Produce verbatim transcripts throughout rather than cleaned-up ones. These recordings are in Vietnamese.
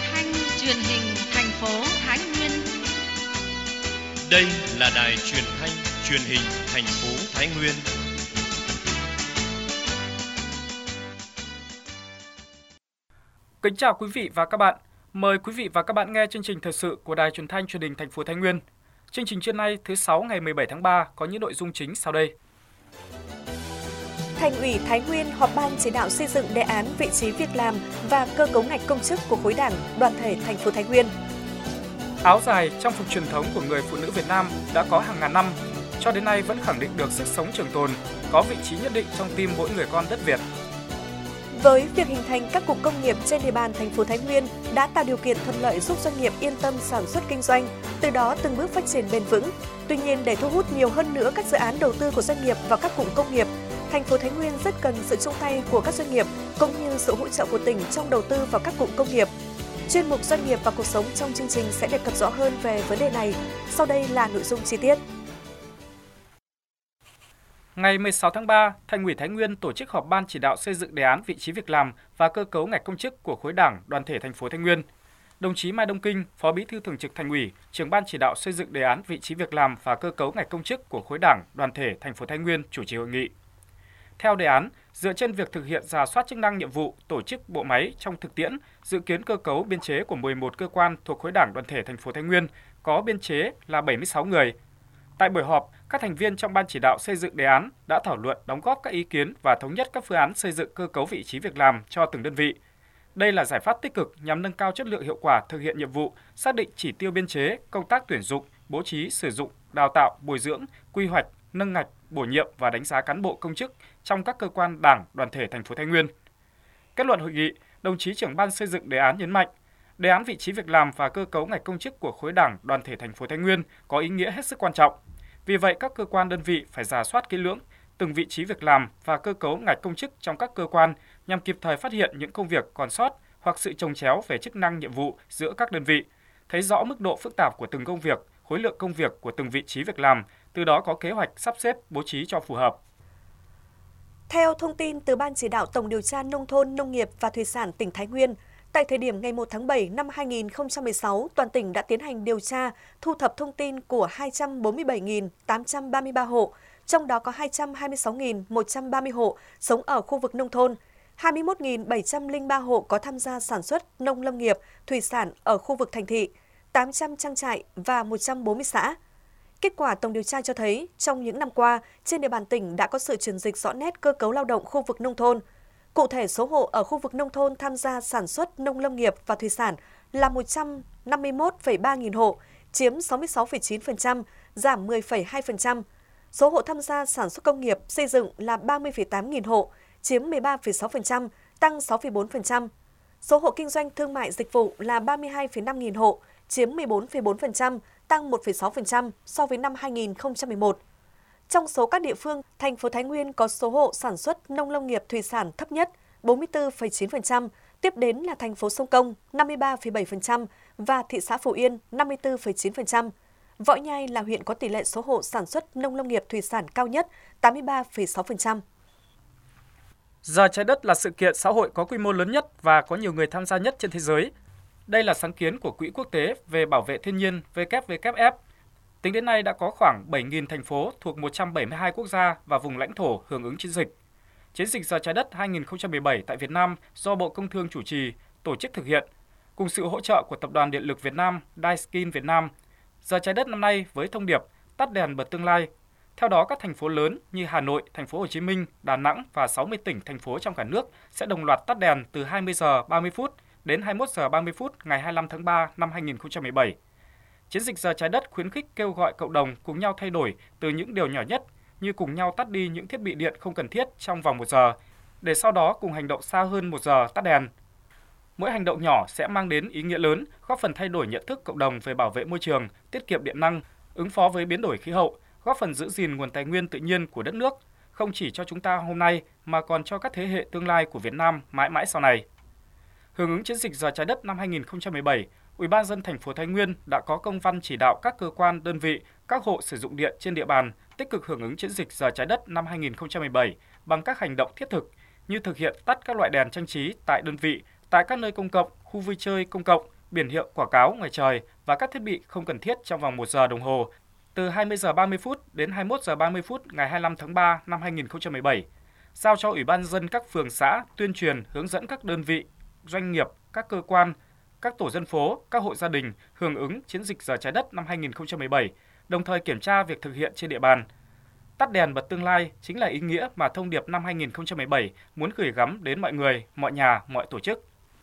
thanh truyền hình thành phố Thái Nguyên. Đây là đài truyền thanh truyền hình thành phố Thái Nguyên. Kính chào quý vị và các bạn. Mời quý vị và các bạn nghe chương trình thời sự của đài truyền thanh truyền hình thành phố Thái Nguyên. Chương trình trưa nay thứ sáu ngày mười bảy tháng ba có những nội dung chính sau đây. Thành ủy Thái Nguyên họp ban chỉ đạo xây dựng đề án vị trí việc làm và cơ cấu ngạch công chức của khối Đảng, đoàn thể thành phố Thái Nguyên. Áo dài, trang phục truyền thống của người phụ nữ Việt Nam đã có hàng ngàn năm, cho đến nay vẫn khẳng định được sức sống trường tồn, có vị trí nhất định trong tim mỗi người con đất Việt. Với việc hình thành các cụm công nghiệp trên địa bàn thành phố Thái Nguyên đã tạo điều kiện thuận lợi giúp doanh nghiệp yên tâm sản xuất kinh doanh, từ đó từng bước phát triển bền vững. Tuy nhiên, để thu hút nhiều hơn nữa các dự án đầu tư của doanh nghiệp vào các cụm công nghiệp, thành phố Thái Nguyên rất cần sự chung tay của các doanh nghiệp cũng như sự hỗ trợ của tỉnh trong đầu tư vào các cụm công nghiệp. Chuyên mục Doanh nghiệp và cuộc sống trong chương trình sẽ đề cập rõ hơn về vấn đề này. Sau đây là nội dung chi tiết. Ngày mười sáu tháng ba, Thành ủy Thái Nguyên tổ chức họp ban chỉ đạo xây dựng đề án vị trí việc làm và cơ cấu ngạch công chức của khối Đảng, đoàn thể thành phố Thái Nguyên. Đồng chí Mai Đông Kinh, Phó Bí thư Thường trực Thành ủy, trưởng ban chỉ đạo xây dựng đề án vị trí việc làm và cơ cấu ngạch công chức của khối Đảng, đoàn thể thành phố Thái Nguyên chủ trì hội nghị. Theo đề án, dựa trên việc thực hiện rà soát chức năng nhiệm vụ, tổ chức bộ máy trong thực tiễn, dự kiến cơ cấu biên chế của mười một cơ quan thuộc khối Đảng, đoàn thể thành phố Thái Nguyên có biên chế là bảy mươi sáu người. Tại buổi họp, các thành viên trong ban chỉ đạo xây dựng đề án đã thảo luận, đóng góp các ý kiến và thống nhất các phương án xây dựng cơ cấu vị trí việc làm cho từng đơn vị. Đây là giải pháp tích cực nhằm nâng cao chất lượng hiệu quả thực hiện nhiệm vụ, xác định chỉ tiêu biên chế, công tác tuyển dụng, bố trí, sử dụng, đào tạo, bồi dưỡng, quy hoạch, nâng ngạch, bổ nhiệm và đánh giá cán bộ công chức trong các cơ quan Đảng, đoàn thể thành phố Thái Nguyên. Kết luận hội nghị, đồng chí trưởng ban xây dựng đề án nhấn mạnh, đề án vị trí việc làm và cơ cấu ngạch công chức của khối Đảng, đoàn thể thành phố Thái Nguyên có ý nghĩa hết sức quan trọng. Vì vậy, các cơ quan đơn vị phải rà soát kỹ lưỡng từng vị trí việc làm và cơ cấu ngạch công chức trong các cơ quan nhằm kịp thời phát hiện những công việc còn sót hoặc sự chồng chéo về chức năng nhiệm vụ giữa các đơn vị, thấy rõ mức độ phức tạp của từng công việc, khối lượng công việc của từng vị trí việc làm, từ đó có kế hoạch sắp xếp bố trí cho phù hợp. Theo thông tin từ Ban chỉ đạo Tổng điều tra Nông thôn, Nông nghiệp và Thủy sản tỉnh Thái Nguyên, tại thời điểm ngày một tháng bảy năm hai nghìn không trăm mười sáu, toàn tỉnh đã tiến hành điều tra, thu thập thông tin của hai trăm bốn mươi bảy nghìn tám trăm ba mươi ba hộ, trong đó có hai trăm hai mươi sáu nghìn một trăm ba mươi hộ sống ở khu vực nông thôn, hai mươi mốt nghìn bảy trăm lẻ ba hộ có tham gia sản xuất nông lâm nghiệp, thủy sản ở khu vực thành thị, tám trăm trang trại và một trăm bốn mươi xã. Kết quả tổng điều tra cho thấy, trong những năm qua, trên địa bàn tỉnh đã có sự chuyển dịch rõ nét cơ cấu lao động khu vực nông thôn. Cụ thể, số hộ ở khu vực nông thôn tham gia sản xuất nông lâm nghiệp và thủy sản là một trăm năm mươi mốt phẩy ba nghìn hộ, chiếm sáu mươi sáu phẩy chín phần trăm, giảm mười phẩy hai phần trăm. Số hộ tham gia sản xuất công nghiệp, xây dựng là ba mươi phẩy tám nghìn hộ, chiếm mười ba phẩy sáu phần trăm, tăng sáu phẩy bốn phần trăm. Số hộ kinh doanh thương mại dịch vụ là ba mươi hai phẩy năm nghìn hộ, chiếm mười bốn phẩy bốn phần trăm, tăng một phẩy sáu phần trăm so với năm hai nghìn không trăm mười một. Trong số các địa phương, thành phố Thái Nguyên có số hộ sản xuất nông lâm nghiệp thủy sản thấp nhất, bốn mươi tư phẩy chín phần trăm, tiếp đến là thành phố Sông Công, năm mươi ba phẩy bảy phần trăm và thị xã Phổ Yên, năm mươi tư phẩy chín phần trăm. Võ Nhai là huyện có tỷ lệ số hộ sản xuất nông lâm nghiệp thủy sản cao nhất, tám mươi ba phẩy sáu phần trăm. Giờ trái đất là sự kiện xã hội có quy mô lớn nhất và có nhiều người tham gia nhất trên thế giới. Đây là sáng kiến của Quỹ Quốc tế về Bảo vệ Thiên nhiên W W F. Tính đến nay đã có khoảng bảy nghìn thành phố thuộc một trăm bảy mươi hai quốc gia và vùng lãnh thổ hưởng ứng chiến dịch. Chiến dịch Giờ trái đất hai nghìn không trăm mười bảy tại Việt Nam do Bộ Công Thương chủ trì, tổ chức thực hiện, cùng sự hỗ trợ của Tập đoàn Điện lực Việt Nam, Daiskin Việt Nam. Giờ trái đất năm nay với thông điệp tắt đèn bật tương lai. Theo đó, các thành phố lớn như Hà Nội, Thành phố Hồ Chí Minh, Đà Nẵng và sáu mươi tỉnh, thành phố trong cả nước sẽ đồng loạt tắt đèn từ hai mươi giờ ba mươi phút đến hai mươi mốt giờ ba mươi phút ngày hai mươi lăm tháng ba năm hai nghìn không trăm mười bảy. Chiến dịch Giờ trái đất khuyến khích kêu gọi cộng đồng cùng nhau thay đổi từ những điều nhỏ nhất như cùng nhau tắt đi những thiết bị điện không cần thiết trong vòng một giờ, để sau đó cùng hành động xa hơn một giờ tắt đèn. Mỗi hành động nhỏ sẽ mang đến ý nghĩa lớn, góp phần thay đổi nhận thức cộng đồng về bảo vệ môi trường, tiết kiệm điện năng, ứng phó với biến đổi khí hậu, góp phần giữ gìn nguồn tài nguyên tự nhiên của đất nước, không chỉ cho chúng ta hôm nay mà còn cho các thế hệ tương lai của Việt Nam mãi mãi sau này. Hưởng ứng chiến dịch Giờ trái đất năm hai nghìn không trăm mười bảy, Ủy ban nhân dân thành phố Thái Nguyên đã có công văn chỉ đạo các cơ quan, đơn vị, các hộ sử dụng điện trên địa bàn tích cực hưởng ứng chiến dịch Giờ trái đất năm hai nghìn không trăm mười bảy bằng các hành động thiết thực như thực hiện tắt các loại đèn trang trí tại đơn vị, tại các nơi công cộng, khu vui chơi công cộng, biển hiệu quảng cáo ngoài trời và các thiết bị không cần thiết trong vòng một giờ đồng hồ từ hai mươi giờ ba mươi phút đến hai mươi mốt giờ ba mươi phút ngày hai mươi lăm tháng ba năm hai nghìn không trăm mười bảy. Giao cho Ủy ban nhân dân các phường xã tuyên truyền hướng dẫn các đơn vị, doanh nghiệp, các cơ quan, các tổ dân phố, các hộ gia đình hưởng ứng chiến dịch giờ trái đất năm hai nghìn không trăm mười bảy, đồng thời kiểm tra việc thực hiện trên địa bàn. Tắt đèn bật tương lai chính là ý nghĩa mà thông điệp năm hai nghìn không trăm mười bảy muốn gửi gắm đến mọi người, mọi nhà, mọi tổ chức.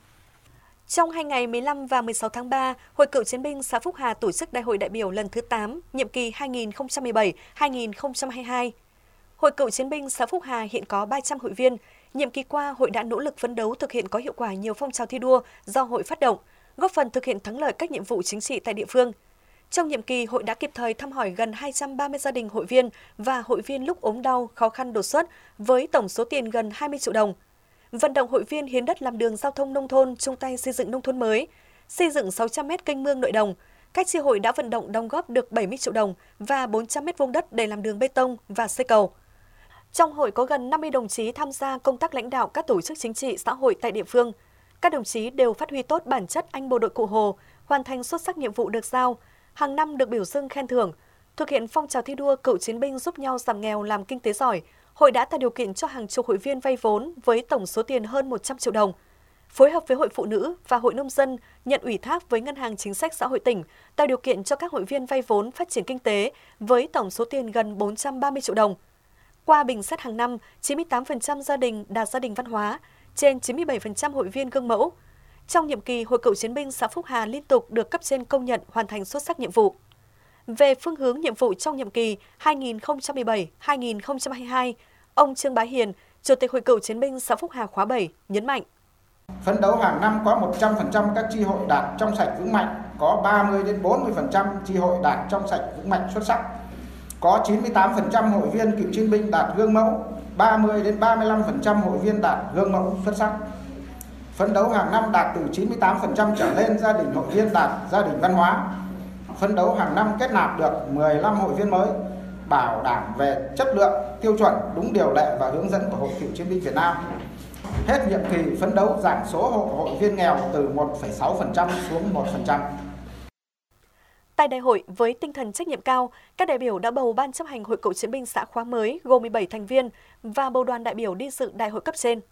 Trong hai ngày mười lăm và mười sáu tháng ba, Hội Cựu Chiến binh xã Phúc Hà tổ chức Đại hội đại biểu lần thứ tám, nhiệm kỳ hai nghìn không trăm mười bảy đến hai nghìn không trăm hai mươi hai. Hội Cựu Chiến binh xã Phúc Hà hiện có ba trăm hội viên. Nhiệm kỳ qua, hội đã nỗ lực phấn đấu thực hiện có hiệu quả nhiều phong trào thi đua do hội phát động, góp phần thực hiện thắng lợi các nhiệm vụ chính trị tại địa phương. Trong nhiệm kỳ, hội đã kịp thời thăm hỏi gần hai trăm ba mươi gia đình hội viên và hội viên lúc ốm đau, khó khăn đột xuất với tổng số tiền gần hai mươi triệu đồng. Vận động hội viên hiến đất làm đường giao thông nông thôn, chung tay xây dựng nông thôn mới, xây dựng sáu trăm mét kênh mương nội đồng. Các chi hội đã vận động đóng góp được bảy mươi triệu đồng và bốn trăm mét vuông đất để làm đường bê tông và xây cầu. Trong hội có gần năm mươi đồng chí tham gia công tác lãnh đạo các tổ chức chính trị xã hội tại địa phương. Các đồng chí đều phát huy tốt bản chất anh bộ đội Cụ Hồ, hoàn thành xuất sắc nhiệm vụ được giao, hàng năm được biểu dương khen thưởng, thực hiện phong trào thi đua cựu chiến binh giúp nhau giảm nghèo làm kinh tế giỏi. Hội đã tạo điều kiện cho hàng chục hội viên vay vốn với tổng số tiền hơn một trăm triệu đồng. Phối hợp với Hội Phụ Nữ và Hội Nông dân nhận ủy thác với Ngân hàng Chính sách Xã hội tỉnh, tạo điều kiện cho các hội viên vay vốn phát triển kinh tế với tổng số tiền gần bốn trăm ba mươi triệu đồng. Qua bình xét hàng năm, chín mươi tám phần trăm gia đình đạt gia đình văn hóa, trên chín mươi bảy phần trăm hội viên gương mẫu. Trong nhiệm kỳ, Hội Cựu Chiến binh xã Phúc Hà liên tục được cấp trên công nhận hoàn thành xuất sắc nhiệm vụ. Về phương hướng nhiệm vụ trong nhiệm kỳ hai nghìn không trăm mười bảy đến hai nghìn không trăm hai mươi hai, ông Trương Bá Hiền, Chủ tịch Hội Cựu Chiến binh xã Phúc Hà khóa bảy nhấn mạnh: Phấn đấu hàng năm có một trăm phần trăm các chi hội đạt trong sạch vững mạnh, có ba mươi đến bốn mươi phần trăm chi hội đạt trong sạch vững mạnh xuất sắc. Có chín mươi tám phần trăm hội viên cựu chiến binh đạt gương mẫu, ba mươi đến ba mươi lăm phần trăm hội viên đạt gương mẫu xuất sắc. Phấn đấu hàng năm đạt từ chín mươi tám phần trăm trở lên gia đình hội viên đạt gia đình văn hóa. Phấn đấu hàng năm kết nạp được mười lăm hội viên mới, bảo đảm về chất lượng, tiêu chuẩn, đúng điều lệ và hướng dẫn của Hội Cựu Chiến binh Việt Nam. Hết nhiệm kỳ phấn đấu giảm số hộ hội viên nghèo từ một phẩy sáu phần trăm xuống một phần trăm. Tại đại hội, với tinh thần trách nhiệm cao, các đại biểu đã bầu Ban chấp hành Hội Cựu Chiến binh xã khóa mới gồm mười bảy thành viên và bầu đoàn đại biểu đi dự đại hội cấp trên.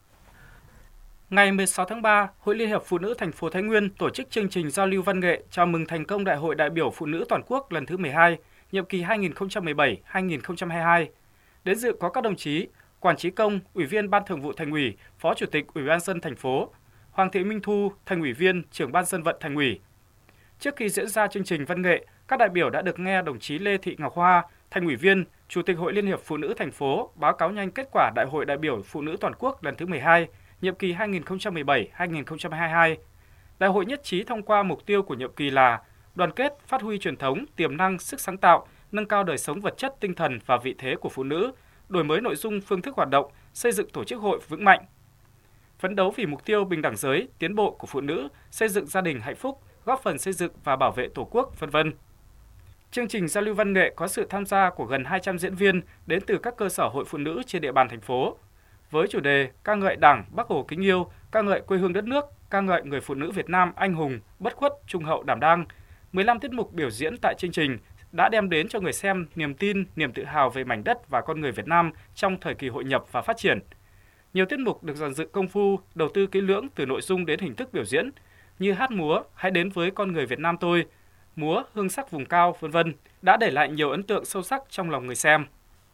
Ngày mười sáu tháng ba, Hội Liên hiệp Phụ nữ thành phố Thái Nguyên tổ chức chương trình giao lưu văn nghệ chào mừng thành công Đại hội đại biểu Phụ nữ toàn quốc lần thứ mười hai, nhiệm kỳ hai nghìn không trăm mười bảy đến hai nghìn không trăm hai mươi hai. Đến dự có các đồng chí Quản Chí Công, Ủy viên Ban Thường vụ Thành ủy, Phó Chủ tịch Ủy ban nhân dân thành phố, Hoàng Thị Minh Thu, Thành ủy viên, Trưởng Ban Dân vận Thành ủy. Trước khi diễn ra chương trình văn nghệ, các đại biểu đã được nghe đồng chí Lê Thị Ngọc Hoa, Thành ủy viên, Chủ tịch Hội Liên hiệp Phụ nữ thành phố báo cáo nhanh kết quả Đại hội đại biểu Phụ nữ toàn quốc lần thứ mười hai, nhiệm kỳ hai nghìn không trăm mười bảy đến hai nghìn không trăm hai mươi hai. Đại hội nhất trí thông qua mục tiêu của nhiệm kỳ là đoàn kết, phát huy truyền thống, tiềm năng, sức sáng tạo, nâng cao đời sống vật chất, tinh thần và vị thế của phụ nữ, đổi mới nội dung, phương thức hoạt động, xây dựng tổ chức hội vững mạnh. Phấn đấu vì mục tiêu bình đẳng giới, tiến bộ của phụ nữ, xây dựng gia đình hạnh phúc, góp phần xây dựng và bảo vệ Tổ quốc, vân vân. Chương trình giao lưu văn nghệ có sự tham gia của gần hai trăm diễn viên đến từ các cơ sở hội phụ nữ trên địa bàn thành phố. Với chủ đề ca ngợi Đảng, Bác Hồ kính yêu, ca ngợi quê hương đất nước, ca ngợi người phụ nữ Việt Nam anh hùng, bất khuất, trung hậu, đảm đang, mười lăm tiết mục biểu diễn tại chương trình đã đem đến cho người xem niềm tin, niềm tự hào về mảnh đất và con người Việt Nam trong thời kỳ hội nhập và phát triển. Nhiều tiết mục được dàn dựng công phu, đầu tư kỹ lưỡng từ nội dung đến hình thức biểu diễn, như hát múa Hãy đến với con người Việt Nam tôi, múa Hương sắc vùng cao, vân vân đã để lại nhiều ấn tượng sâu sắc trong lòng người xem.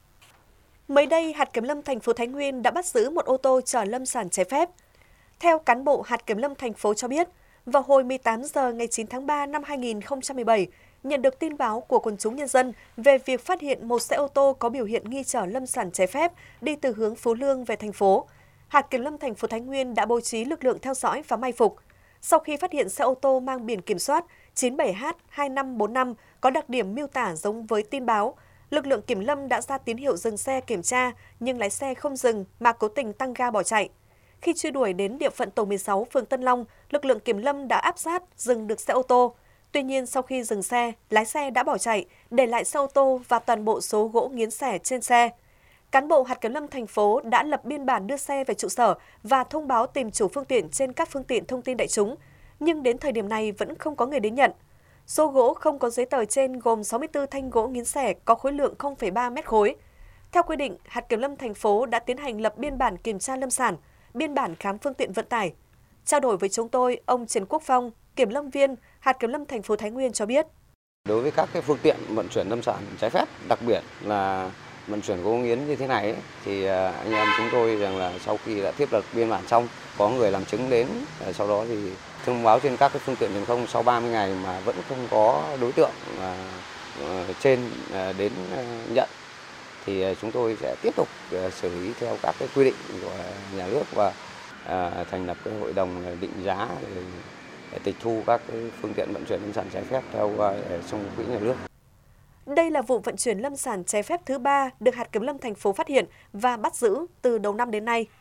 Mới đây, hạt kiểm lâm thành phố Thái Nguyên đã bắt giữ một ô tô chở lâm sản trái phép. Theo cán bộ hạt kiểm lâm thành phố cho biết, vào hồi mười tám giờ ngày chín tháng ba năm hai nghìn không trăm mười bảy, nhận được tin báo của quần chúng nhân dân về việc phát hiện một xe ô tô có biểu hiện nghi chở lâm sản trái phép đi từ hướng Phú Lương về thành phố. Hạt kiểm lâm thành phố Thái Nguyên đã bố trí lực lượng theo dõi và mai phục. Sau khi phát hiện xe ô tô mang biển kiểm soát chín bảy H hai năm bốn năm có đặc điểm miêu tả giống với tin báo, lực lượng kiểm lâm đã ra tín hiệu dừng xe kiểm tra, nhưng lái xe không dừng mà cố tình tăng ga bỏ chạy. Khi truy đuổi đến địa phận tổ mười sáu phường Tân Long, lực lượng kiểm lâm đã áp sát dừng được xe ô tô. Tuy nhiên, sau khi dừng xe, lái xe đã bỏ chạy, để lại xe ô tô và toàn bộ số gỗ nghiến xẻ trên xe. Cán bộ hạt kiểm lâm thành phố đã lập biên bản đưa xe về trụ sở và thông báo tìm chủ phương tiện trên các phương tiện thông tin đại chúng. nhưng đến thời điểm này vẫn không có người đến nhận. Số gỗ không có giấy tờ trên gồm sáu mươi tư thanh gỗ nghiến xẻ có khối lượng không phẩy ba mét khối. Theo quy định, hạt kiểm lâm thành phố đã tiến hành lập biên bản kiểm tra lâm sản, biên bản khám phương tiện vận tải. Trao đổi với chúng tôi, ông Trần Quốc Phong, kiểm lâm viên hạt kiểm lâm thành phố Thái Nguyên cho biết. Đối với các cái phương tiện vận chuyển lâm sản trái phép, đặc biệt là vận chuyển gỗ nghiến như thế này ấy, thì anh em chúng tôi rằng là sau khi đã thiết lập biên bản xong, có người làm chứng đến, sau đó thì thông báo trên các cái phương tiện truyền thông sau ba mươi ngày mà vẫn không có đối tượng trên đến nhận, thì chúng tôi sẽ tiếp tục xử lý theo các cái quy định của nhà nước và thành lập cái hội đồng định giá để tịch thu các cái phương tiện vận chuyển lâm sản trái phép theo trong quỹ nhà nước. Đây là vụ vận chuyển lâm sản trái phép thứ ba được hạt kiểm lâm thành phố phát hiện và bắt giữ từ đầu năm đến nay.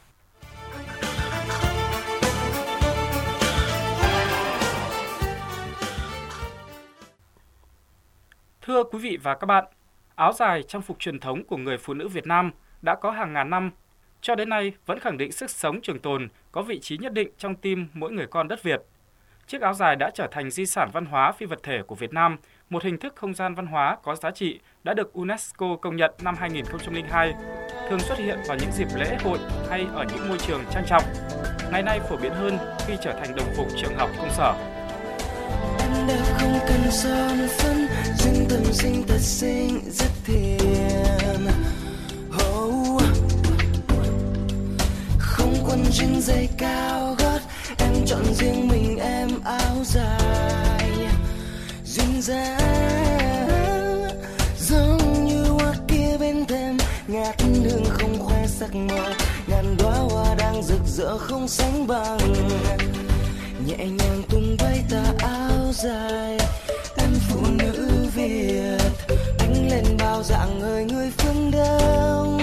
Thưa quý vị và các bạn, áo dài trang phục truyền thống của người phụ nữ Việt Nam đã có hàng ngàn năm, cho đến nay vẫn khẳng định sức sống trường tồn, có vị trí nhất định trong tim mỗi người con đất Việt. Chiếc áo dài đã trở thành di sản văn hóa phi vật thể của Việt Nam, một hình thức không gian văn hóa có giá trị đã được UNESCO công nhận năm hai nghìn không trăm lẻ hai, thường xuất hiện vào những dịp lễ hội hay ở những môi trường trang trọng. Ngày nay phổ biến hơn khi trở thành đồng phục trường học công sở. Em đã không cần son phấn, riêng tâm sinh thật xinh rất thiện. Oh. Không quần jean giày cao gót, em chọn riêng mình em áo dài duyên dáng, giống như hoa kia bên thềm ngát hương không khoe sắc màu, ngàn đóa hoa đang rực rỡ không sánh bằng. Nhẹ nhàng tung bay tà áo dài, em phụ nữ Việt ánh lên bao dạng người người phương Đông.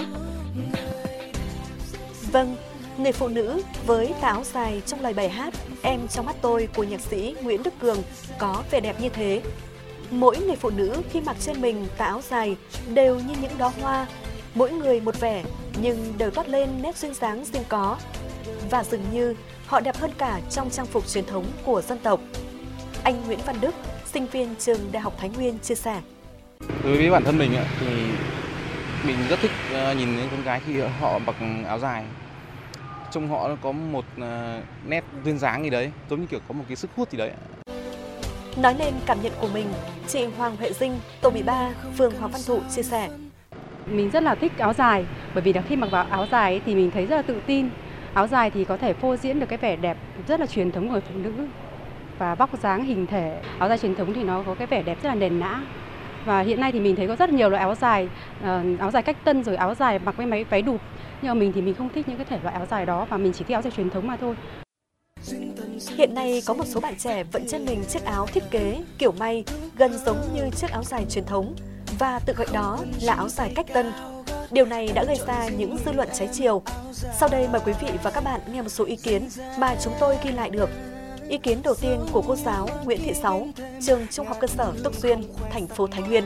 Vâng, người phụ nữ với tà áo dài trong lời bài hát Em trong mắt tôi của nhạc sĩ Nguyễn Đức Cường có vẻ đẹp như thế. Mỗi người phụ nữ khi mặc trên mình tà áo dài đều như những đóa hoa, mỗi người một vẻ nhưng đều toát lên nét duyên dáng riêng có. Và dường như họ đẹp hơn cả trong trang phục truyền thống của dân tộc. Anh Nguyễn Văn Đức, sinh viên trường Đại học Thái Nguyên chia sẻ. Đối với bản thân mình thì mình rất thích nhìn những con gái khi họ mặc áo dài. Trông họ có một nét duyên dáng gì đấy, giống như kiểu có một cái sức hút gì đấy. Nói lên cảm nhận của mình, chị Hoàng Huệ Dinh, tổ mười ba, phường Hoàng Văn Thụ chia sẻ. Mình rất là thích áo dài, bởi vì là khi mặc vào áo dài ấy, thì mình thấy rất là tự tin. Áo dài thì có thể phô diễn được cái vẻ đẹp rất là truyền thống của người phụ nữ và vóc dáng hình thể. Áo dài truyền thống thì nó có cái vẻ đẹp rất là nền nã. Và hiện nay thì mình thấy có rất nhiều loại áo dài, áo dài cách tân rồi áo dài mặc với mấy váy đụp. Nhưng mà mình thì mình không thích những cái thể loại áo dài đó và mình chỉ thích áo dài truyền thống mà thôi. Hiện nay có một số bạn trẻ vẫn trên mình chiếc áo thiết kế kiểu may gần giống như chiếc áo dài truyền thống và tự gọi đó là áo dài cách tân. Điều này đã gây ra những dư luận trái chiều. Sau đây mời quý vị và các bạn nghe một số ý kiến mà chúng tôi ghi lại được. Ý kiến đầu tiên của cô giáo Nguyễn Thị Sáu, trường Trung học cơ sở Túc Duyên, thành phố Thái Nguyên.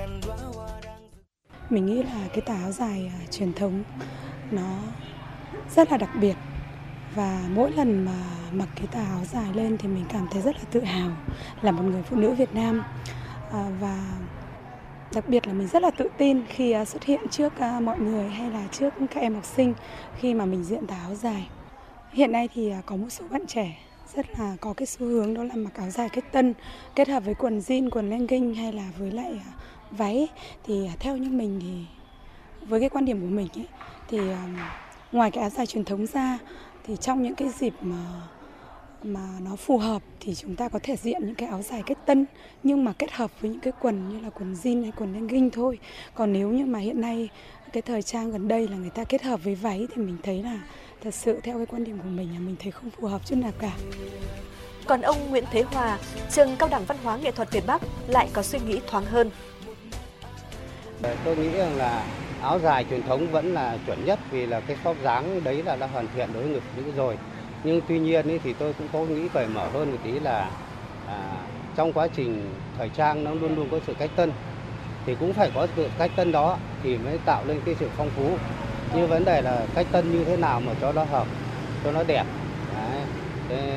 Mình nghĩ là cái tà áo dài truyền thống nó rất là đặc biệt. Và mỗi lần mà mặc cái tà áo dài lên thì mình cảm thấy rất là tự hào là một người phụ nữ Việt Nam. À, và đặc biệt là mình rất là tự tin khi xuất hiện trước mọi người hay là trước các em học sinh khi mà mình diện tà áo dài. Hiện nay thì có một số bạn trẻ rất là có cái xu hướng đó là mặc áo dài cách tân kết hợp với quần jean, quần legging hay là với lại váy. Thì theo như mình thì với cái quan điểm của mình ấy, thì ngoài cái áo dài truyền thống ra thì trong những cái dịp mà mà nó phù hợp thì chúng ta có thể diện những cái áo dài cách tân nhưng mà kết hợp với những cái quần như là quần jean hay quần legging thôi. Còn nếu như mà hiện nay cái thời trang gần đây là người ta kết hợp với váy thì mình thấy là thật sự theo cái quan điểm của mình là mình thấy không phù hợp chút nào cả. Còn ông Nguyễn Thế Hòa, trường Cao đẳng Văn hóa Nghệ thuật Việt Bắc lại có suy nghĩ thoáng hơn. Tôi nghĩ rằng là áo dài truyền thống vẫn là chuẩn nhất vì là cái vóc dáng đấy là đã hoàn thiện đối với người phụ nữ rồi. Nhưng tuy nhiên ý, thì tôi cũng có nghĩ cởi mở hơn một tí là à, trong quá trình thời trang nó luôn luôn có sự cách tân thì cũng phải có sự cách tân đó thì mới tạo lên cái sự phong phú. Nhưng vấn đề là cách tân như thế nào mà cho nó hợp, cho nó đẹp. Đấy. Thế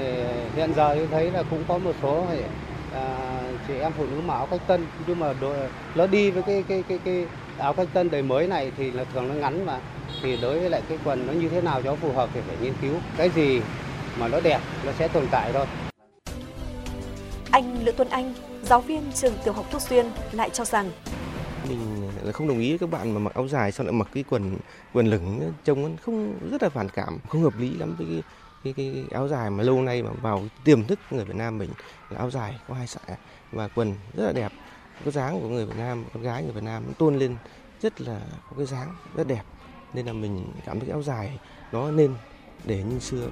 hiện giờ tôi thấy là cũng có một số à, chị em phụ nữ mặc áo cách tân, nhưng mà đồ, nó đi với cái cái cái cái áo cách tân đời mới này thì là thường nó ngắn, mà thì đối với lại cái quần nó như thế nào cho phù hợp thì phải nghiên cứu. Cái gì mà nó đẹp nó sẽ tồn tại thôi. Anh Lữ Tuấn Anh, giáo viên trường tiểu học Thu Xuyên lại cho rằng mình là không đồng ý với các bạn mà mặc áo dài xong lại mặc cái quần quần lửng, trông nó không rất là phản cảm, không hợp lý lắm với cái cái, cái áo dài mà lâu nay mà vào tiềm thức người Việt Nam mình là áo dài có hai xẻ và quần rất là đẹp, cái dáng của người Việt Nam, con gái người Việt Nam nó tôn lên rất là có cái dáng rất đẹp, nên là mình cảm thấy cái áo dài nó nên để như xưa.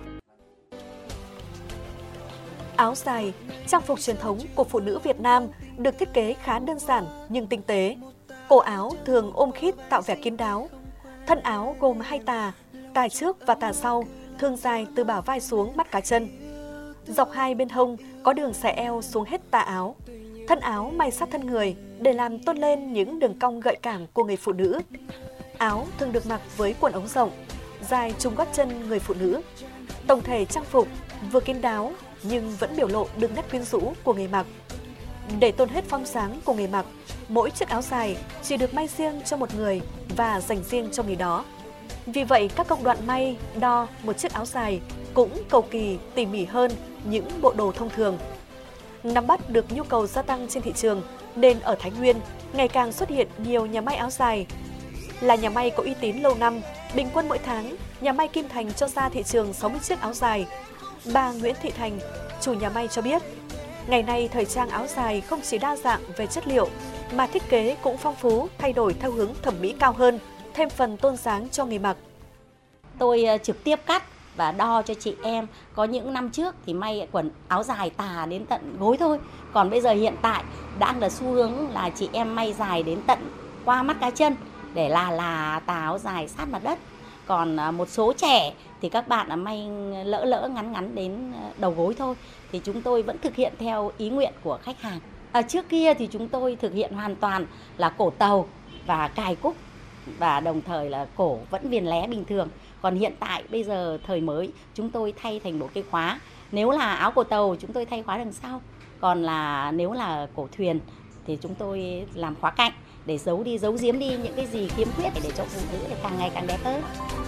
Áo dài, trang phục truyền thống của phụ nữ Việt Nam được thiết kế khá đơn giản nhưng tinh tế. Cổ áo thường ôm khít tạo vẻ kín đáo. Thân áo gồm hai tà, tà trước và tà sau, thường dài từ bả vai xuống mắt cá chân. Dọc hai bên hông có đường xẻ eo xuống hết tà áo. Thân áo may sát thân người để làm tôn lên những đường cong gợi cảm của người phụ nữ. Áo thường được mặc với quần ống rộng, dài trùng gót chân người phụ nữ. Tổng thể trang phục vừa kín đáo nhưng vẫn biểu lộ đường nét quyến rũ của người mặc. Để tôn hết phong dáng của người mặc, mỗi chiếc áo dài chỉ được may riêng cho một người và dành riêng cho người đó. Vì vậy, các công đoạn may, đo một chiếc áo dài cũng cầu kỳ, tỉ mỉ hơn những bộ đồ thông thường. Nắm bắt được nhu cầu gia tăng trên thị trường, nên ở Thái Nguyên ngày càng xuất hiện nhiều nhà may áo dài. Là nhà may có uy tín lâu năm, bình quân mỗi tháng, nhà may Kim Thành cho ra thị trường sáu mươi chiếc áo dài. Bà Nguyễn Thị Thành, chủ nhà may cho biết, ngày nay thời trang áo dài không chỉ đa dạng về chất liệu, mà thiết kế cũng phong phú, thay đổi theo hướng thẩm mỹ cao hơn, thêm phần tôn dáng cho người mặc. Tôi trực tiếp cắt và đo cho chị em. Có những năm trước thì may quần áo dài tà đến tận gối thôi. Còn bây giờ hiện tại đang là xu hướng là chị em may dài đến tận qua mắt cá chân để là là tà áo dài sát mặt đất. Còn một số trẻ thì các bạn là may lỡ lỡ ngắn ngắn đến đầu gối thôi. Thì chúng tôi vẫn thực hiện theo ý nguyện của khách hàng. À, trước kia thì chúng tôi thực hiện hoàn toàn là cổ tàu và cài cúc, và đồng thời là cổ vẫn viền lé bình thường. Còn hiện tại bây giờ thời mới chúng tôi thay thành một cái khóa. Nếu là áo cổ tàu chúng tôi thay khóa đằng sau. Còn là nếu là cổ thuyền thì chúng tôi làm khóa cạnh để giấu đi, giấu giếm đi những cái gì khiếm khuyết để cho phụ nữ càng ngày càng đẹp hơn.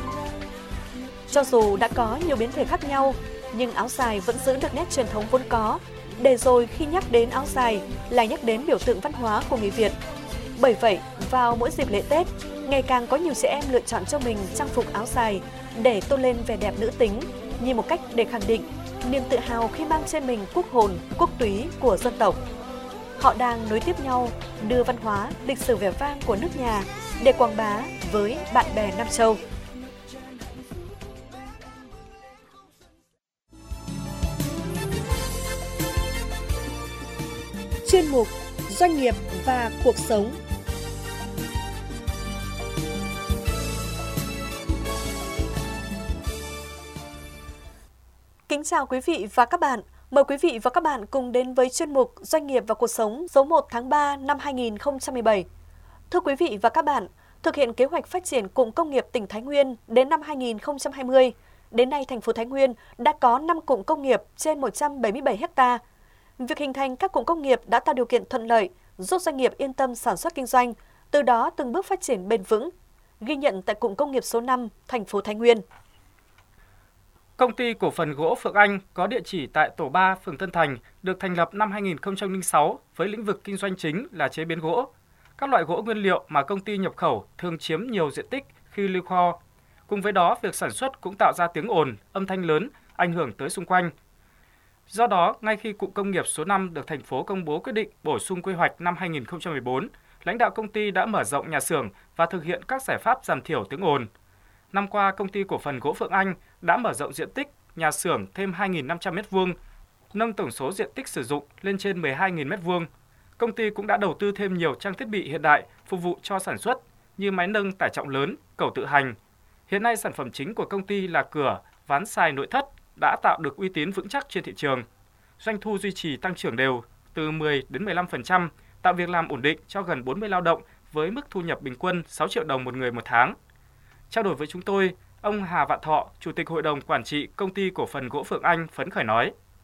Cho dù đã có nhiều biến thể khác nhau, nhưng áo dài vẫn giữ được nét truyền thống vốn có. Để rồi khi nhắc đến áo dài là nhắc đến biểu tượng văn hóa của người Việt. Bởi vậy, vào mỗi dịp lễ Tết, ngày càng có nhiều trẻ em lựa chọn cho mình trang phục áo dài để tôn lên vẻ đẹp nữ tính, như một cách để khẳng định niềm tự hào khi mang trên mình quốc hồn, quốc túy của dân tộc. Họ đang nối tiếp nhau đưa văn hóa, lịch sử vẻ vang của nước nhà để quảng bá với bạn bè Nam Châu. Chuyên mục Doanh nghiệp và cuộc sống. Kính chào quý vị và các bạn. Mời quý vị và các bạn cùng đến với chuyên mục Doanh nghiệp và cuộc sống số một tháng ba năm hai nghìn không trăm mười bảy. Thưa quý vị và các bạn, thực hiện kế hoạch phát triển cụm công nghiệp tỉnh Thái Nguyên đến năm hai nghìn không trăm hai mươi, đến nay thành phố Thái Nguyên đã có năm cụm công nghiệp trên một trăm bảy mươi bảy ha. Việc hình thành các cụm công nghiệp đã tạo điều kiện thuận lợi, giúp doanh nghiệp yên tâm sản xuất kinh doanh, từ đó từng bước phát triển bền vững. Ghi nhận tại cụm công nghiệp số năm, thành phố Thái Nguyên. Công ty cổ phần gỗ Phượng Anh có địa chỉ tại tổ ba, phường Tân Thành, được thành lập năm hai nghìn không trăm lẻ sáu với lĩnh vực kinh doanh chính là chế biến gỗ. Các loại gỗ nguyên liệu mà công ty nhập khẩu thường chiếm nhiều diện tích khi lưu kho. Cùng với đó, việc sản xuất cũng tạo ra tiếng ồn, âm thanh lớn, ảnh hưởng tới xung quanh. Do đó, ngay khi cụm công nghiệp số năm được thành phố công bố quyết định bổ sung quy hoạch năm hai nghìn không trăm mười bốn, lãnh đạo công ty đã mở rộng nhà xưởng và thực hiện các giải pháp giảm thiểu tiếng ồn. Năm qua, công ty cổ phần gỗ Phượng Anh đã mở rộng diện tích nhà xưởng thêm hai nghìn năm trăm mét vuông, nâng tổng số diện tích sử dụng lên trên mười hai nghìn mét vuông. Công ty cũng đã đầu tư thêm nhiều trang thiết bị hiện đại phục vụ cho sản xuất như máy nâng tải trọng lớn, cẩu tự hành. Hiện nay, sản phẩm chính của công ty là cửa, ván xài nội thất đã tạo được uy tín vững chắc trên thị trường. Doanh thu duy trì tăng trưởng đều từ mười đến mười lăm phần trăm, tạo việc làm ổn định cho gần bốn mươi lao động với mức thu nhập bình quân sáu triệu đồng một người một tháng. Trao đổi với chúng tôi, ông Hà Vạn Thọ, Chủ tịch Hội đồng Quản trị Công ty Cổ phần Gỗ Phượng Anh phấn khởi nói,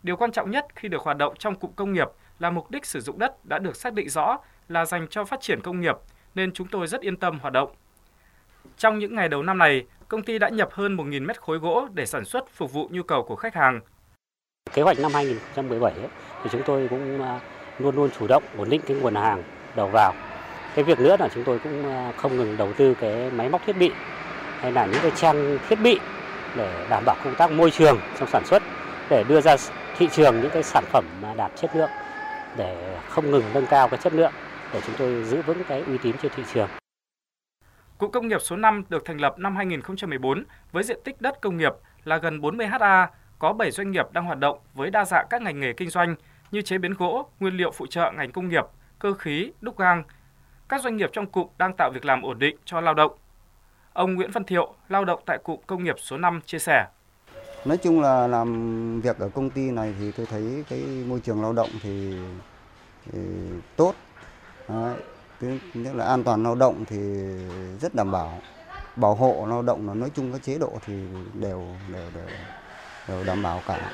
Điều quan trọng nhất khi được hoạt động trong cụm công nghiệp là mục đích sử dụng đất đã được xác định rõ là dành cho phát triển công nghiệp, nên chúng tôi rất yên tâm hoạt động. Trong những ngày đầu năm này, công ty đã nhập hơn một nghìn mét khối gỗ để sản xuất phục vụ nhu cầu của khách hàng. Kế hoạch năm hai nghìn không trăm mười bảy ấy, thì chúng tôi cũng luôn luôn chủ động ổn định cái nguồn hàng đầu vào. Cái việc nữa là chúng tôi cũng không ngừng đầu tư cái máy móc thiết bị hay là những cái trang thiết bị để đảm bảo công tác môi trường trong sản xuất, để đưa ra thị trường những cái sản phẩm mà đạt chất lượng, để không ngừng nâng cao cái chất lượng để chúng tôi giữ vững cái uy tín trên thị trường. Cụm công nghiệp số năm được thành lập năm hai nghìn không trăm mười bốn với diện tích đất công nghiệp là gần bốn mươi héc ta, có bảy doanh nghiệp đang hoạt động với đa dạng các ngành nghề kinh doanh như chế biến gỗ, nguyên liệu phụ trợ ngành công nghiệp, cơ khí, đúc gang. Các doanh nghiệp trong cụm đang tạo việc làm ổn định cho lao động. Ông Nguyễn Văn Thiệu, lao động tại cụm công nghiệp số năm chia sẻ. Nói chung là làm việc ở công ty này thì tôi thấy cái môi trường lao động thì, thì tốt. Đấy. Tức là an toàn lao động thì rất đảm bảo. Bảo hộ lao động là nói chung các chế độ thì đều, đều, đều, đều đảm bảo cả.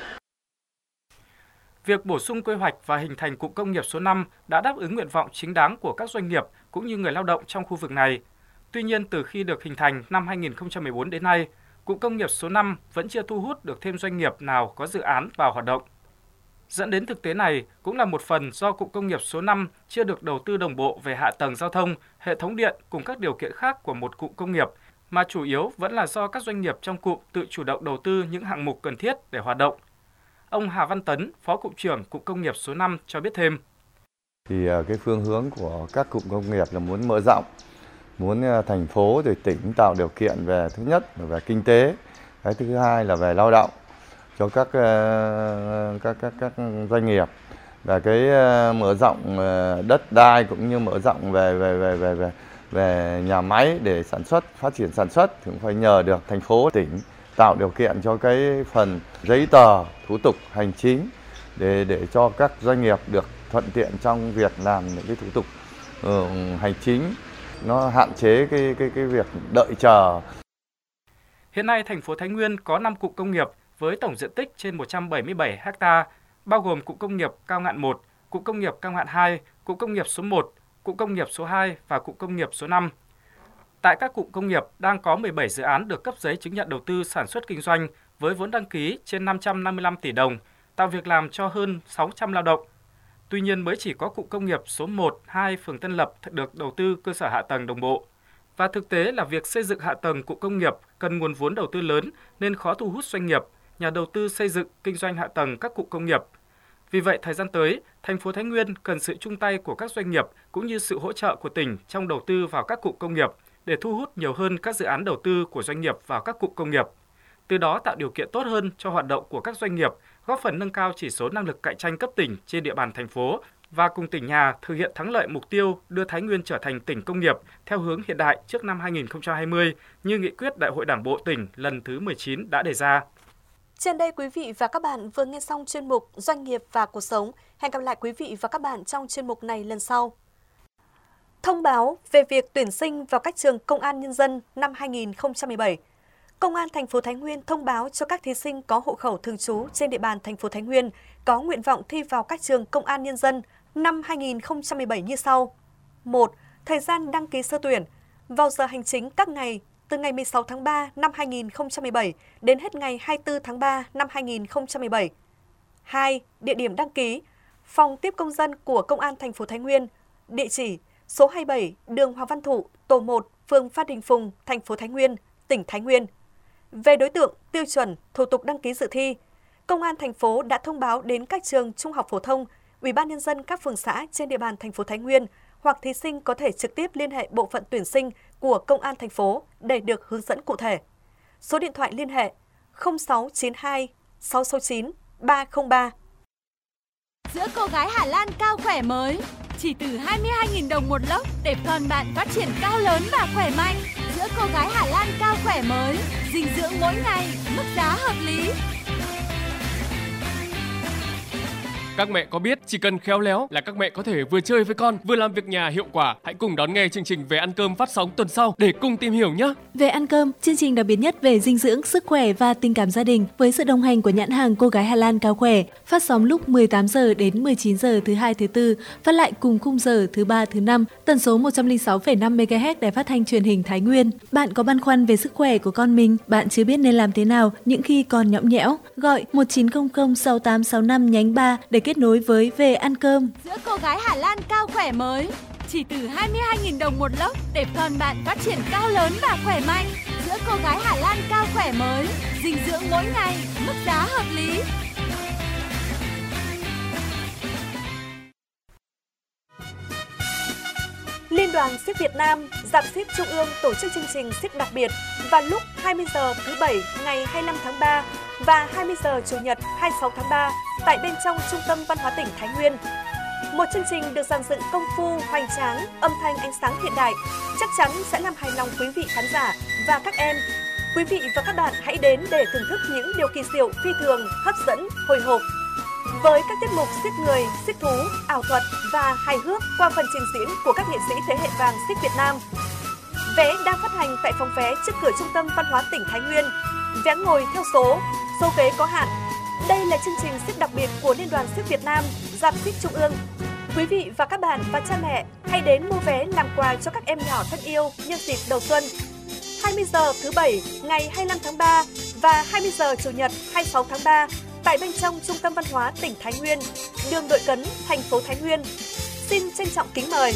Việc bổ sung quy hoạch và hình thành cụm công nghiệp số năm đã đáp ứng nguyện vọng chính đáng của các doanh nghiệp cũng như người lao động trong khu vực này. Tuy nhiên, từ khi được hình thành năm hai nghìn không trăm mười bốn đến nay, cụm công nghiệp số năm vẫn chưa thu hút được thêm doanh nghiệp nào có dự án vào hoạt động. Dẫn đến thực tế này cũng là một phần do cụm công nghiệp số năm chưa được đầu tư đồng bộ về hạ tầng giao thông, hệ thống điện cùng các điều kiện khác của một cụm công nghiệp, mà chủ yếu vẫn là do các doanh nghiệp trong cụm tự chủ động đầu tư những hạng mục cần thiết để hoạt động. Ông Hà Văn Tấn, Phó Cụm trưởng Cụm Công nghiệp số năm cho biết thêm. Thì cái phương hướng của các cụm công nghiệp là muốn mở rộng, muốn thành phố rồi tỉnh tạo điều kiện về thứ nhất là về kinh tế, cái thứ hai là về lao động cho các các các các doanh nghiệp, và cái mở rộng đất đai cũng như mở rộng về về về về về về nhà máy để sản xuất, phát triển sản xuất thì cũng phải nhờ được thành phố tỉnh tạo điều kiện cho cái phần giấy tờ, thủ tục hành chính để để cho các doanh nghiệp được thuận tiện trong việc làm những cái thủ tục uh, hành chính, nó hạn chế cái cái cái việc đợi chờ. Hiện nay thành phố Thái Nguyên có năm cụm công nghiệp với tổng diện tích trên một trăm bảy mươi bảy héc ta, bao gồm cụm công nghiệp Cao Ngạn một, cụm công nghiệp Cao Ngạn hai, cụm công nghiệp số một, cụm công nghiệp số hai và cụm công nghiệp số năm. Tại các cụm công nghiệp đang có mười bảy dự án được cấp giấy chứng nhận đầu tư sản xuất kinh doanh với vốn đăng ký trên năm trăm năm mươi lăm tỷ đồng, tạo việc làm cho hơn sáu trăm lao động. Tuy nhiên mới chỉ có cụm công nghiệp số một, hai phường Tân Lập được đầu tư cơ sở hạ tầng đồng bộ. Và thực tế là việc xây dựng hạ tầng cụm công nghiệp cần nguồn vốn đầu tư lớn nên khó thu hút doanh nghiệp, nhà đầu tư xây dựng kinh doanh hạ tầng các cụm công nghiệp. Vì vậy, thời gian tới, thành phố Thái Nguyên cần sự chung tay của các doanh nghiệp cũng như sự hỗ trợ của tỉnh trong đầu tư vào các cụm công nghiệp để thu hút nhiều hơn các dự án đầu tư của doanh nghiệp vào các cụm công nghiệp. Từ đó tạo điều kiện tốt hơn cho hoạt động của các doanh nghiệp, góp phần nâng cao chỉ số năng lực cạnh tranh cấp tỉnh trên địa bàn thành phố và cùng tỉnh nhà thực hiện thắng lợi mục tiêu đưa Thái Nguyên trở thành tỉnh công nghiệp theo hướng hiện đại trước năm hai nghìn không trăm hai mươi như nghị quyết Đại hội Đảng bộ tỉnh lần thứ mười chín đã đề ra. Trên đây quý vị và các bạn vừa nghe xong chuyên mục Doanh nghiệp và cuộc sống. Hẹn gặp lại quý vị và các bạn trong chuyên mục này lần sau. Thông báo về việc tuyển sinh vào các trường Công an Nhân dân năm hai nghìn không trăm mười bảy. Công an thành phố Thái Nguyên thông báo cho các thí sinh có hộ khẩu thường trú trên địa bàn thành phố Thái Nguyên có nguyện vọng thi vào các trường Công an Nhân dân năm hai nghìn không trăm mười bảy như sau. một. Thời gian đăng ký sơ tuyển vào giờ hành chính các ngày từ ngày mười sáu tháng ba năm hai nghìn không trăm mười bảy đến hết ngày hai mươi tư tháng ba năm hai nghìn không trăm mười bảy. hai. Địa điểm đăng ký: Phòng tiếp công dân của Công an thành phố Thái Nguyên, địa chỉ số hai mươi bảy đường Hoàng Văn Thụ, tổ một, phường Phan Đình Phùng, thành phố Thái Nguyên, tỉnh Thái Nguyên. Về đối tượng, tiêu chuẩn, thủ tục đăng ký dự thi, Công an thành phố đã thông báo đến các trường trung học phổ thông, Ủy ban nhân dân các phường xã trên địa bàn thành phố Thái Nguyên hoặc thí sinh có thể trực tiếp liên hệ bộ phận tuyển sinh của Công an thành phố để được hướng dẫn cụ thể. Số điện thoại liên hệ không sáu chín hai sáu sáu chín ba không ba. Sữa cô gái Hà Lan cao khỏe mới chỉ từ hai mươi hai nghìn đồng một lốc để con bạn phát triển cao lớn và khỏe mạnh. Sữa cô gái Hà Lan cao khỏe mới, dinh dưỡng mỗi ngày, mức giá hợp lý. Các mẹ có biết chỉ cần khéo léo là các mẹ có thể vừa chơi với con, vừa làm việc nhà hiệu quả. Hãy cùng đón nghe chương trình Về ăn cơm phát sóng tuần sau để cùng tìm hiểu nhé. Về ăn cơm, chương trình đặc biệt nhất về dinh dưỡng, sức khỏe và tình cảm gia đình với sự đồng hành của nhãn hàng Cô Gái Hà Lan Cao Khỏe, phát sóng lúc mười tám giờ đến mười chín giờ thứ hai thứ tư, phát lại cùng khung giờ thứ ba thứ năm, tần số một trăm lẻ sáu phẩy năm mê ga héc đài phát thanh truyền hình Thái Nguyên. Bạn có băn khoăn về sức khỏe của con mình, bạn chưa biết nên làm thế nào những khi còn nhõng nhẽo, gọi một chín không không sáu tám sáu năm nhánh ba để kết nối với Về ăn cơm. Sữa Cô Gái Hà Lan Cao Khỏe mới chỉ từ hai mươi hai nghìn đồng một lốc để con bạn phát triển cao lớn và khỏe mạnh. Sữa Cô Gái Hà Lan Cao Khỏe mới, dinh dưỡng mỗi ngày, mức giá hợp lý. Liên đoàn Siếc Việt Nam, Dạp Siếc Trung ương tổ chức chương trình Siếc đặc biệt vào lúc hai mươi giờ thứ Bảy ngày hai mươi lăm tháng ba và hai mươi giờ Chủ nhật hai mươi sáu tháng ba tại bên trong Trung tâm Văn hóa tỉnh Thái Nguyên. Một chương trình được dàn dựng công phu, hoành tráng, âm thanh ánh sáng hiện đại, chắc chắn sẽ làm hài lòng quý vị khán giả và các em. Quý vị và các bạn hãy đến để thưởng thức những điều kỳ diệu, phi thường, hấp dẫn, hồi hộp. Với các tiết mục siếc người, siếc thú, ảo thuật và hài hước qua phần trình diễn của các nghệ sĩ thế hệ vàng siếc Việt Nam. Vé đang phát hành tại phòng vé trước cửa Trung tâm Văn hóa tỉnh Thái Nguyên. Vé ngồi theo số, số ghế có hạn. Đây là chương trình siếc đặc biệt của Liên đoàn Siếc Việt Nam, Dạp Siếc Trung ương. Quý vị và các bạn và cha mẹ hãy đến mua vé làm quà cho các em nhỏ thân yêu nhân dịp đầu xuân. hai mươi giờ thứ Bảy ngày hai mươi lăm tháng ba và hai mươi giờ Chủ nhật hai mươi sáu tháng ba tại bên trong Trung tâm Văn hóa tỉnh Thái Nguyên, đường Đội Cấn, thành phố Thái Nguyên. Xin trân trọng kính mời.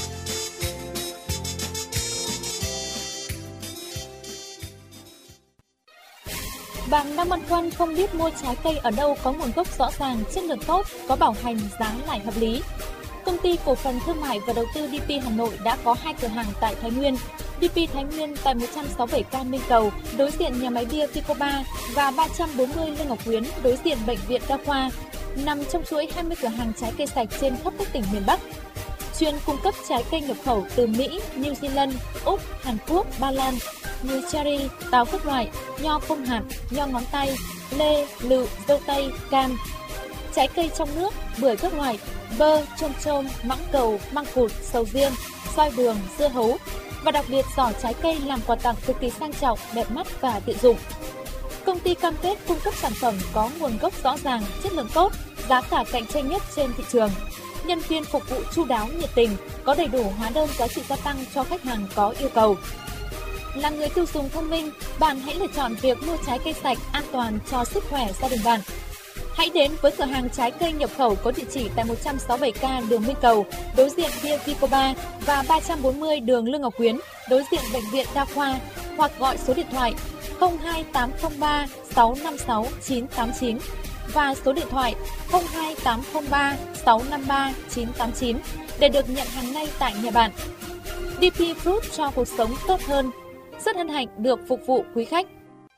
Bạn đang băn khoăn không biết mua trái cây ở đâu có nguồn gốc rõ ràng, chất lượng tốt, có bảo hành, giá lại hợp lý. Công ty Cổ phần Thương mại và Đầu tư đê pê Hà Nội đã có hai cửa hàng tại Thái Nguyên. đê pê Thái Nguyên tại một trăm sáu mươi bảy Ca Minh Cầu, đối diện nhà máy bia Vicoba và ba trăm bốn mươi Lê Ngọc Quyến, đối diện Bệnh viện Đa khoa, nằm trong chuỗi hai mươi cửa hàng trái cây sạch trên khắp các tỉnh miền Bắc. Chuyên cung cấp trái cây nhập khẩu từ Mỹ, New Zealand, Úc, Hàn Quốc, Ba Lan như cherry, táo các loại, nho không hạt, nho ngón tay, lê, lựu, dâu tây, cam. Trái cây trong nước, bưởi các loại, bơ, chôm chôm, mãng cầu, măng cụt, sầu riêng, xoài đường, dưa hấu và đặc biệt giỏ trái cây làm quà tặng cực kỳ sang trọng, đẹp mắt và tiện dụng. Công ty cam kết cung cấp sản phẩm có nguồn gốc rõ ràng, chất lượng tốt, giá cả cạnh tranh nhất trên thị trường. Nhân viên phục vụ chu đáo, nhiệt tình, có đầy đủ hóa đơn giá trị gia tăng cho khách hàng có yêu cầu. Là người tiêu dùng thông minh, bạn hãy lựa chọn việc mua trái cây sạch, an toàn cho sức khỏe gia đình bạn. Hãy đến với cửa hàng trái cây nhập khẩu có địa chỉ tại một trăm sáu mươi bảy Ca đường Minh Cầu, đối diện bia Vicoba và ba trăm bốn mươi đường Lương Ngọc Quyến, đối diện Bệnh viện Đa khoa, hoặc gọi số điện thoại không hai tám không ba sáu năm sáu chín tám chín và số điện thoại không hai tám không ba sáu năm ba chín tám chín để được nhận hàng ngay tại nhà bạn. đê pê Fruit cho cuộc sống tốt hơn. Rất hân hạnh được phục vụ quý khách.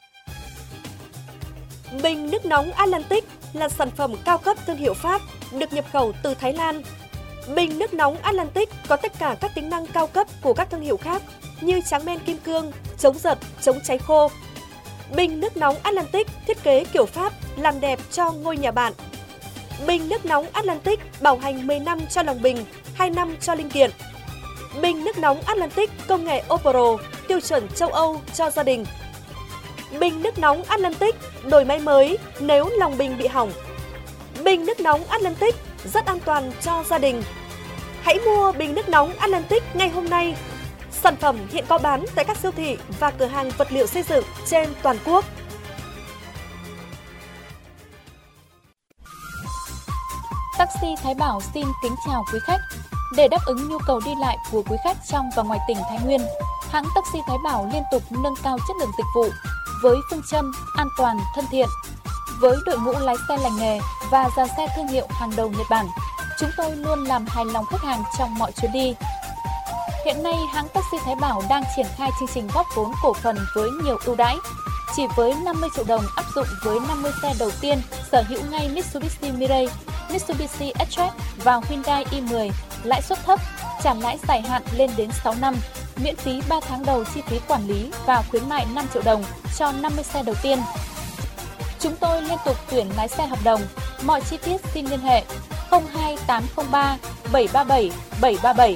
Bình nước nóng Atlantic là sản phẩm cao cấp thương hiệu Pháp, được nhập khẩu từ Thái Lan. Bình nước nóng Atlantic có tất cả các tính năng cao cấp của các thương hiệu khác như tráng men kim cương, chống giật, chống cháy khô. Bình nước nóng Atlantic thiết kế kiểu Pháp làm đẹp cho ngôi nhà bạn. Bình nước nóng Atlantic bảo hành mười năm cho lòng bình, hai năm cho linh kiện. Bình nước nóng Atlantic công nghệ Opro, tiêu chuẩn châu Âu cho gia đình. Bình nước nóng Atlantic đổi máy mới nếu lòng bình bị hỏng. Bình nước nóng Atlantic rất an toàn cho gia đình. Hãy mua bình nước nóng Atlantic ngay hôm nay. Sản phẩm hiện có bán tại các siêu thị và cửa hàng vật liệu xây dựng trên toàn quốc. Taxi Thái Bảo xin kính chào quý khách. Để đáp ứng nhu cầu đi lại của quý khách trong và ngoài tỉnh Thái Nguyên, hãng Taxi Thái Bảo liên tục nâng cao chất lượng dịch vụ với phương châm an toàn, thân thiện. Với đội ngũ lái xe lành nghề và dàn xe thương hiệu hàng đầu Nhật Bản, chúng tôi luôn làm hài lòng khách hàng trong mọi chuyến đi. Hiện nay, hãng Taxi Thái Bảo đang triển khai chương trình góp vốn cổ phần với nhiều ưu đãi. Chỉ với năm mươi triệu đồng áp dụng với năm mươi xe đầu tiên sở hữu ngay Mitsubishi Mirage, Mitsubishi X-Track và Hyundai i mười, lãi suất thấp, trả lãi dài hạn lên đến sáu năm, miễn phí ba tháng đầu chi phí quản lý và khuyến mại năm triệu đồng cho năm mươi xe đầu tiên. Chúng tôi liên tục tuyển lái xe hợp đồng. Mọi chi tiết xin liên hệ không hai tám không ba bảy ba bảy bảy ba bảy.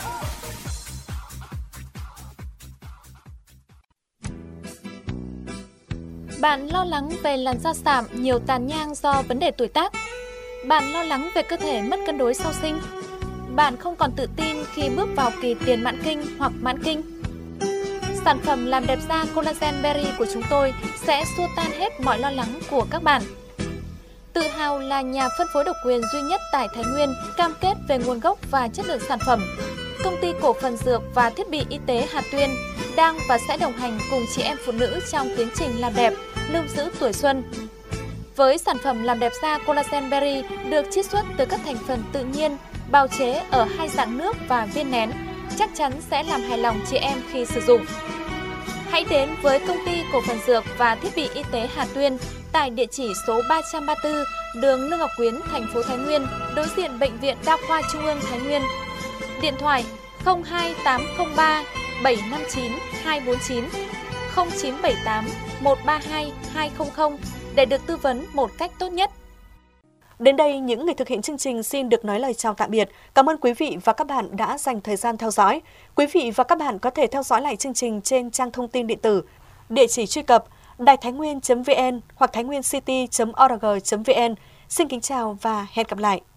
Bạn lo lắng về làn da sạm, nhiều tàn nhang do vấn đề tuổi tác. Bạn lo lắng về cơ thể mất cân đối sau sinh. Bạn không còn tự tin khi bước vào kỳ tiền mãn kinh hoặc mãn kinh. Sản phẩm làm đẹp da Collagen Berry của chúng tôi sẽ xua tan hết mọi lo lắng của các bạn. Tự hào là nhà phân phối độc quyền duy nhất tại Thái Nguyên, cam kết về nguồn gốc và chất lượng sản phẩm. Công ty cổ phần dược và thiết bị y tế Hà Tuyên đang và sẽ đồng hành cùng chị em phụ nữ trong tiến trình làm đẹp, lưu giữ tuổi xuân. Với sản phẩm làm đẹp da Collagen Berry được chiết xuất từ các thành phần tự nhiên, bào chế ở hai dạng nước và viên nén, chắc chắn sẽ làm hài lòng chị em khi sử dụng. Hãy đến với công ty cổ phần dược và thiết bị y tế Hà Tuyên tại địa chỉ số ba trăm ba mươi tư đường Lương Ngọc Quyến, thành phố Thái Nguyên, đối diện Bệnh viện Đa khoa Trung ương Thái Nguyên. Điện thoại không hai tám không ba bảy năm chín hai bốn chín, không chín bảy tám một ba hai hai không không để được tư vấn một cách tốt nhất. Đến đây, những người thực hiện chương trình xin được nói lời chào tạm biệt. Cảm ơn quý vị và các bạn đã dành thời gian theo dõi. Quý vị và các bạn có thể theo dõi lại chương trình trên trang thông tin điện tử, địa chỉ truy cập đài thái nguyên chấm vn hoặc thái nguyên city chấm org chấm vn. Xin kính chào và hẹn gặp lại!